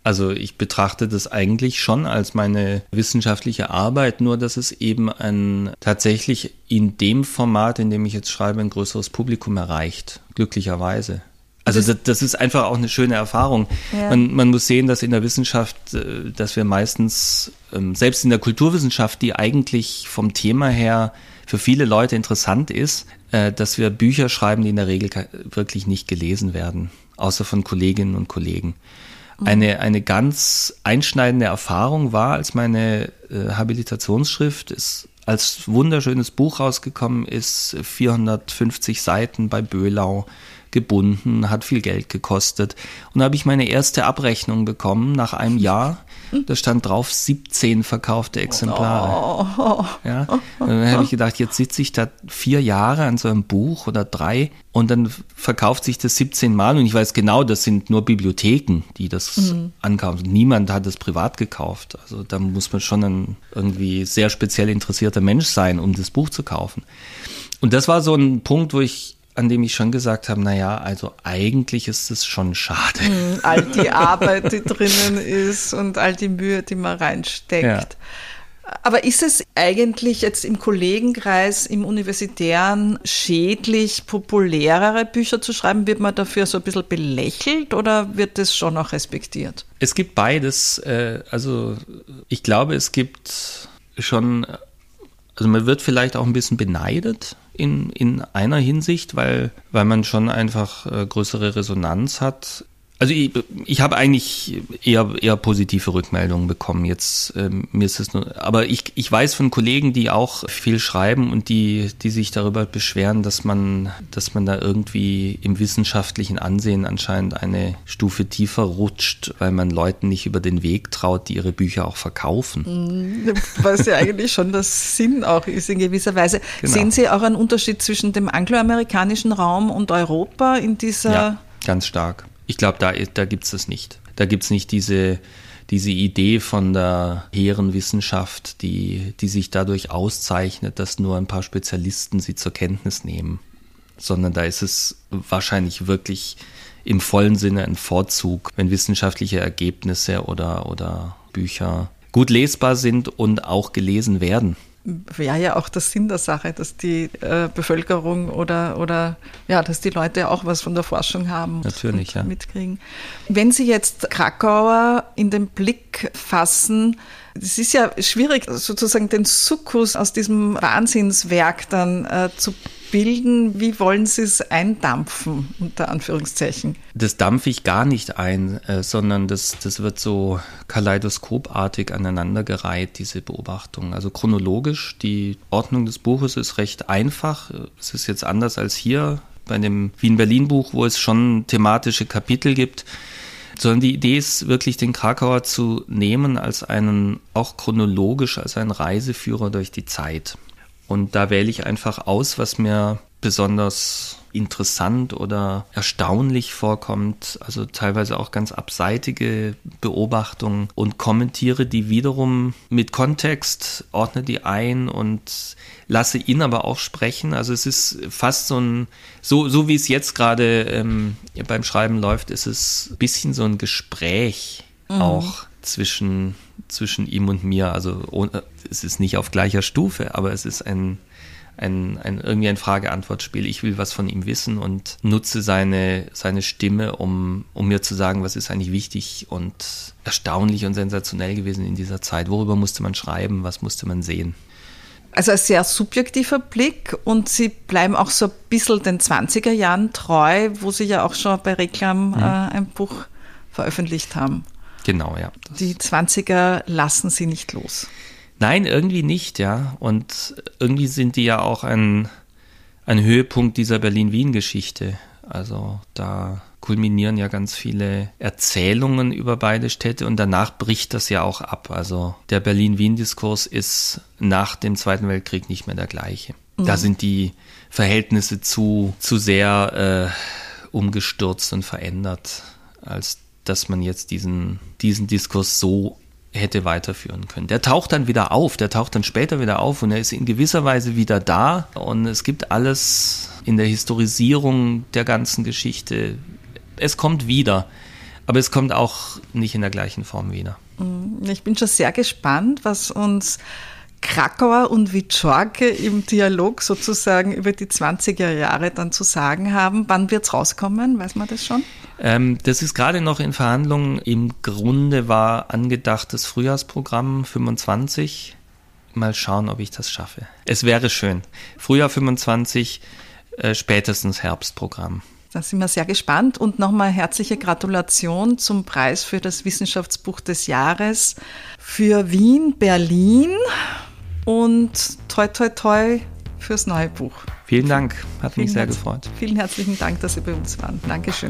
Also ich betrachte das eigentlich schon als meine wissenschaftliche Arbeit, nur dass es eben ein tatsächlich in dem Format, in dem ich jetzt schreibe, ein größeres Publikum erreicht, glücklicherweise. Also das, das ist einfach auch eine schöne Erfahrung. Ja. Man, man muss sehen, dass in der Wissenschaft, dass wir meistens, selbst in der Kulturwissenschaft, die eigentlich vom Thema her für viele Leute interessant ist, dass wir Bücher schreiben, die in der Regel wirklich nicht gelesen werden, außer von Kolleginnen und Kollegen. Eine, eine ganz einschneidende Erfahrung war, als meine äh, Habilitationsschrift ist, als wunderschönes Buch rausgekommen ist, vierhundertfünfzig Seiten bei Böhlau, gebunden, hat viel Geld gekostet. Und da habe ich meine erste Abrechnung bekommen nach einem Jahr. Da stand drauf siebzehn verkaufte Exemplare. Oh. Ja, dann habe ich gedacht, jetzt sitze ich da vier Jahre an so einem Buch oder drei und dann verkauft sich das siebzehn Mal und ich weiß genau, das sind nur Bibliotheken, die das mhm. ankaufen. Niemand hat es privat gekauft. Also da muss man schon ein irgendwie sehr speziell interessierter Mensch sein, um das Buch zu kaufen. Und das war so ein Punkt, wo ich an dem ich schon gesagt habe, naja, also eigentlich ist es schon schade. Mhm, all die Arbeit, die drinnen ist und all die Mühe, die man reinsteckt. Ja. Aber ist es eigentlich jetzt im Kollegenkreis, im Universitären schädlich, populärere Bücher zu schreiben? Wird man dafür so ein bisschen belächelt oder wird das schon auch respektiert? Es gibt beides. Also ich glaube, es gibt schon... Also man wird vielleicht auch ein bisschen beneidet in, in einer Hinsicht, weil, weil man schon einfach äh, größere Resonanz hat. Also ich, ich habe eigentlich eher, eher positive Rückmeldungen bekommen. Jetzt ähm, mir ist es nur, aber ich, ich weiß von Kollegen, die auch viel schreiben und die, die sich darüber beschweren, dass man, dass man da irgendwie im wissenschaftlichen Ansehen anscheinend eine Stufe tiefer rutscht, weil man Leuten nicht über den Weg traut, die ihre Bücher auch verkaufen. Was ja eigentlich schon das Sinn auch ist in gewisser Weise. Genau. Sehen Sie auch einen Unterschied zwischen dem angloamerikanischen Raum und Europa in dieser? Ja, ganz stark. Ich glaube, da, da gibt es das nicht. Da gibt es nicht diese, diese Idee von der hehren Wissenschaft, die, die sich dadurch auszeichnet, dass nur ein paar Spezialisten sie zur Kenntnis nehmen. Sondern da ist es wahrscheinlich wirklich im vollen Sinne ein Vorzug, wenn wissenschaftliche Ergebnisse oder, oder Bücher gut lesbar sind und auch gelesen werden. Wäre ja auch der Sinn der Sache, dass die äh, Bevölkerung oder, oder ja, dass die Leute auch was von der Forschung haben. Natürlich, und ja. mitkriegen. Wenn Sie jetzt Krakauer in den Blick fassen, es ist ja schwierig, sozusagen den Sukkus aus diesem Wahnsinnswerk dann äh, zu bilden. Wie wollen Sie es eindampfen, unter Anführungszeichen? Das dampfe ich gar nicht ein, äh, sondern das, das wird so kaleidoskopartig aneinandergereiht, diese Beobachtung. Also chronologisch, die Ordnung des Buches ist recht einfach. Es ist jetzt anders als hier bei dem Wien-Berlin-Buch, wo es schon thematische Kapitel gibt. Sondern die Idee ist wirklich, den Krakauer zu nehmen als einen, auch chronologisch, als einen Reiseführer durch die Zeit. Und da wähle ich einfach aus, was mir besonders interessant oder erstaunlich vorkommt, also teilweise auch ganz abseitige Beobachtungen und kommentiere die wiederum mit Kontext, ordne die ein und lasse ihn aber auch sprechen. Also es ist fast so ein, so, so wie es jetzt gerade ähm, beim Schreiben läuft, ist es ein bisschen so ein Gespräch mhm. auch zwischen, zwischen ihm und mir. Also ohne, es ist nicht auf gleicher Stufe, aber es ist ein Ein, ein, irgendwie ein Frage-Antwort-Spiel. Ich will was von ihm wissen und nutze seine, seine Stimme, um, um mir zu sagen, was ist eigentlich wichtig und erstaunlich und sensationell gewesen in dieser Zeit. Worüber musste man schreiben, was musste man sehen? Also ein sehr subjektiver Blick und Sie bleiben auch so ein bisschen den zwanziger Jahren treu, wo Sie ja auch schon bei Reklam hm. äh, ein Buch veröffentlicht haben. Genau, ja. Die zwanziger lassen Sie nicht los. Nein, irgendwie nicht, ja. Und irgendwie sind die ja auch ein, ein Höhepunkt dieser Berlin-Wien-Geschichte. Also da kulminieren ja ganz viele Erzählungen über beide Städte und danach bricht das ja auch ab. Also der Berlin-Wien-Diskurs ist nach dem Zweiten Weltkrieg nicht mehr der gleiche. Mhm. Da sind die Verhältnisse zu, zu sehr äh, umgestürzt und verändert, als dass man jetzt diesen, diesen Diskurs so hätte weiterführen können. Der taucht dann wieder auf, der taucht dann später wieder auf und er ist in gewisser Weise wieder da und es gibt alles in der Historisierung der ganzen Geschichte. Es kommt wieder, Aber es kommt auch nicht in der gleichen Form wieder. Ich bin schon sehr gespannt, was uns Krakauer und Wieczorke im Dialog sozusagen über die zwanziger Jahre dann zu sagen haben. Wann wird es rauskommen? Weiß man das schon? Ähm, das ist gerade noch in Verhandlungen. Im Grunde war angedacht das Frühjahrsprogramm fünfundzwanzig. Mal schauen, ob ich das schaffe. Es wäre schön. Frühjahr fünfundzwanzig, äh, spätestens Herbstprogramm. Da sind wir sehr gespannt und nochmal herzliche Gratulation zum Preis für das Wissenschaftsbuch des Jahres für Wien, Berlin und toi toi toi fürs neue Buch. Vielen Dank, hat vielen mich sehr herz- gefreut. Vielen herzlichen Dank, dass Sie bei uns waren. Dankeschön.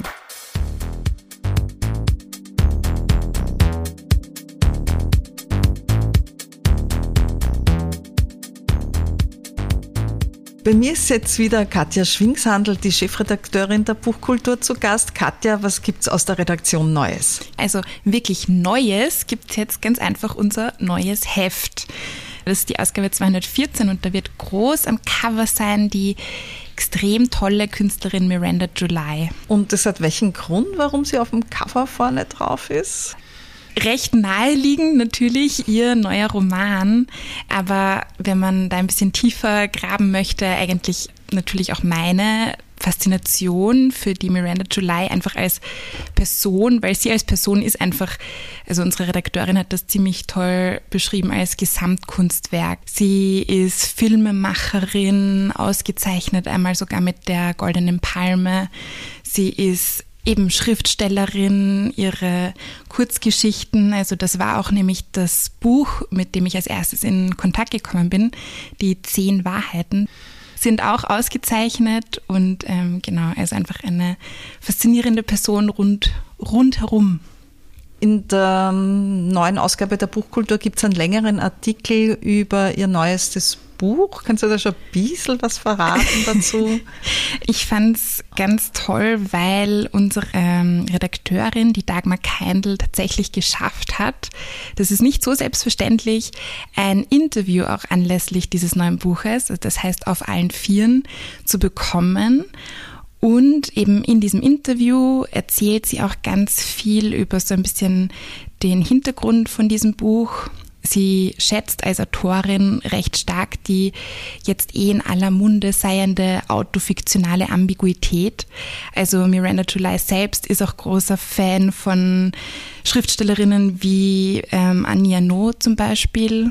Bei mir ist jetzt wieder Katja Schwingshandl, die Chefredakteurin der Buchkultur, zu Gast. Katja, was gibt's aus der Redaktion Neues? Also wirklich Neues gibt jetzt ganz einfach unser neues Heft. Das ist die Ausgabe zweihundertvierzehn und da wird groß am Cover sein die extrem tolle Künstlerin Miranda July. Und das hat welchen Grund, warum sie auf dem Cover vorne drauf ist? Recht naheliegend natürlich ihr neuer Roman, aber wenn man da ein bisschen tiefer graben möchte, eigentlich natürlich auch meine Faszination für die Miranda July einfach als Person, weil sie als Person ist einfach, also unsere Redakteurin hat das ziemlich toll beschrieben als Gesamtkunstwerk. Sie ist Filmemacherin, ausgezeichnet, einmal sogar mit der Goldenen Palme. Sie ist eben Schriftstellerin, ihre Kurzgeschichten, also das war auch nämlich das Buch, mit dem ich als erstes in Kontakt gekommen bin, die Zehn Wahrheiten, sind auch ausgezeichnet und ähm, genau, also einfach eine faszinierende Person rund, rundherum. In der neuen Ausgabe der Buchkultur gibt es einen längeren Artikel über ihr neuestes Buch. Kannst du da schon ein bisschen was verraten dazu? Ich fand es ganz toll, weil unsere ähm, Redakteurin, die Dagmar Keindl, tatsächlich geschafft hat, das ist nicht so selbstverständlich, ein Interview auch anlässlich dieses neuen Buches, das heißt auf allen Vieren, zu bekommen. Und eben in diesem Interview erzählt sie auch ganz viel über so ein bisschen den Hintergrund von diesem Buch. Sie schätzt als Autorin recht stark die jetzt eh in aller Munde seiende autofiktionale Ambiguität. Also Miranda July selbst ist auch großer Fan von Schriftstellerinnen wie ähm, Annie Ernaux zum Beispiel.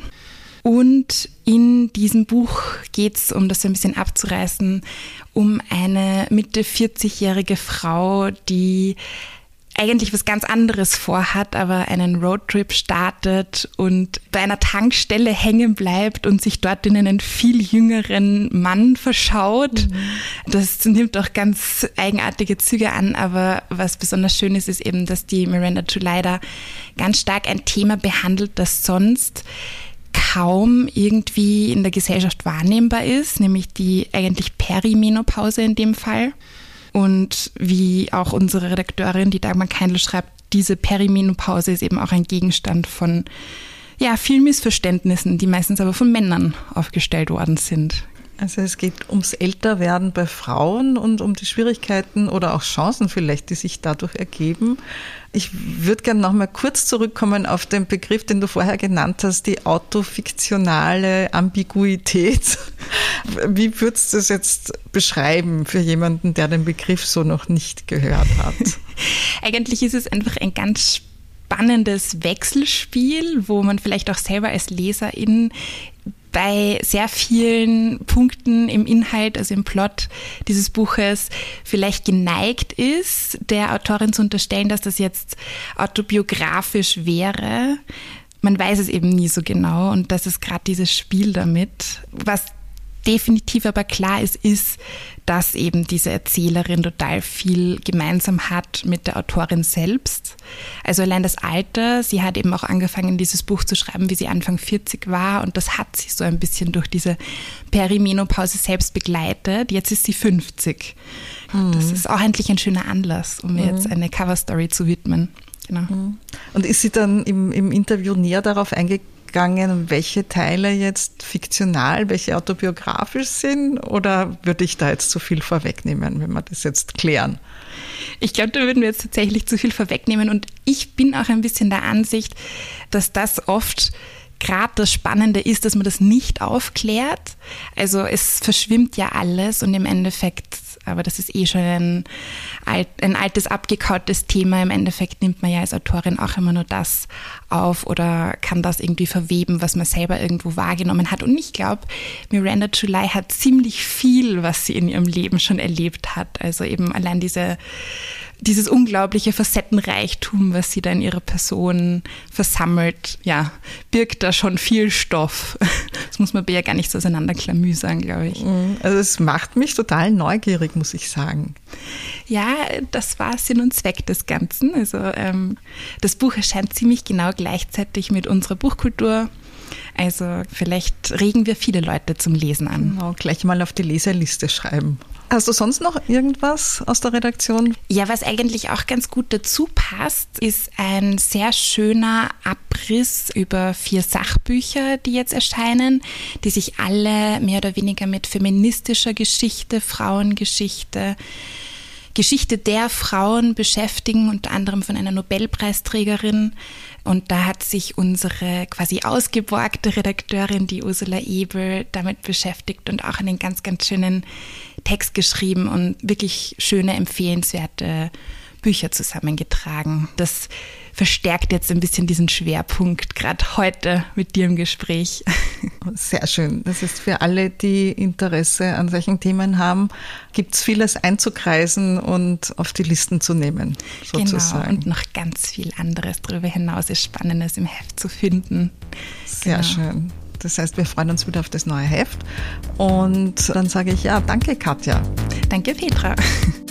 Und in diesem Buch geht es, um das so ein bisschen abzureißen, um eine Mitte vierzigjährige Frau, die eigentlich was ganz anderes vorhat, aber einen Roadtrip startet und bei einer Tankstelle hängen bleibt und sich dort in einen viel jüngeren Mann verschaut. Mhm. Das nimmt auch ganz eigenartige Züge an, aber was besonders schön ist, ist eben, dass die Miranda July da ganz stark ein Thema behandelt, das sonst kaum irgendwie in der Gesellschaft wahrnehmbar ist, nämlich die eigentlich Perimenopause in dem Fall. Und wie auch unsere Redakteurin, die Dagmar Keindl, schreibt, diese Perimenopause ist eben auch ein Gegenstand von ja, vielen Missverständnissen, die meistens aber von Männern aufgestellt worden sind. Also es geht ums Älterwerden bei Frauen und um die Schwierigkeiten oder auch Chancen vielleicht, die sich dadurch ergeben. Ich würde gerne noch mal kurz zurückkommen auf den Begriff, den du vorher genannt hast, die autofiktionale Ambiguität. Wie würdest du das jetzt beschreiben für jemanden, der den Begriff so noch nicht gehört hat? Eigentlich ist es einfach ein ganz spannendes Wechselspiel, wo man vielleicht auch selber als Leserin bei sehr vielen Punkten im Inhalt, also im Plot dieses Buches, vielleicht geneigt ist, der Autorin zu unterstellen, dass das jetzt autobiografisch wäre. Man weiß es eben nie so genau und das ist gerade dieses Spiel damit. Was definitiv aber klar ist, ist, dass eben diese Erzählerin total viel gemeinsam hat mit der Autorin selbst. Also allein das Alter, sie hat eben auch angefangen, dieses Buch zu schreiben, wie sie Anfang vierzig war und das hat sie so ein bisschen durch diese Perimenopause selbst begleitet. Jetzt ist sie fünfzig. Mhm. Das ist auch endlich ein schöner Anlass, um mir mhm. jetzt eine Coverstory zu widmen. Genau. Und ist sie dann im, im Interview näher darauf eingegangen, welche Teile jetzt fiktional, welche autobiografisch sind? Oder würde ich da jetzt zu viel vorwegnehmen, wenn wir das jetzt klären? Ich glaube, da würden wir jetzt tatsächlich zu viel vorwegnehmen und ich bin auch ein bisschen der Ansicht, dass das oft gerade das Spannende ist, dass man das nicht aufklärt. Also es verschwimmt ja alles und im Endeffekt, aber das ist eh schon ein, alt, ein altes, abgekautes Thema. Im Endeffekt nimmt man ja als Autorin auch immer nur das auf oder kann das irgendwie verweben, was man selber irgendwo wahrgenommen hat. Und ich glaube, Miranda July hat ziemlich viel, was sie in ihrem Leben schon erlebt hat. Also eben allein diese dieses unglaubliche Facettenreichtum, was sie da in ihrer Person versammelt, ja, birgt da schon viel Stoff. Das muss man ja gar nicht so auseinanderklamüsern, glaube ich. Also es macht mich total neugierig, muss ich sagen. Ja, das war Sinn und Zweck des Ganzen. Also ähm, das Buch erscheint ziemlich genau gleichzeitig mit unserer Buchkultur. Also vielleicht regen wir viele Leute zum Lesen an. Genau, gleich mal auf die Leserliste schreiben. Hast du sonst noch irgendwas aus der Redaktion? Ja, was eigentlich auch ganz gut dazu passt, ist ein sehr schöner Abriss über vier Sachbücher, die jetzt erscheinen, die sich alle mehr oder weniger mit feministischer Geschichte, Frauengeschichte, Geschichte der Frauen beschäftigen, unter anderem von einer Nobelpreisträgerin. Und da hat sich unsere quasi ausgeborgte Redakteurin, die Ursula Ebel, damit beschäftigt und auch einen ganz, ganz schönen Text geschrieben und wirklich schöne, empfehlenswerte Bücher zusammengetragen. Das verstärkt jetzt ein bisschen diesen Schwerpunkt, gerade heute mit dir im Gespräch. Sehr schön. Das ist für alle, die Interesse an solchen Themen haben, gibt es vieles einzukreisen und auf die Listen zu nehmen, sozusagen. Genau, und noch ganz viel anderes darüber hinaus ist Spannendes im Heft zu finden. Sehr genau. schön. Das heißt, wir freuen uns wieder auf das neue Heft. Und dann sage ich ja, danke Katja. Danke Petra.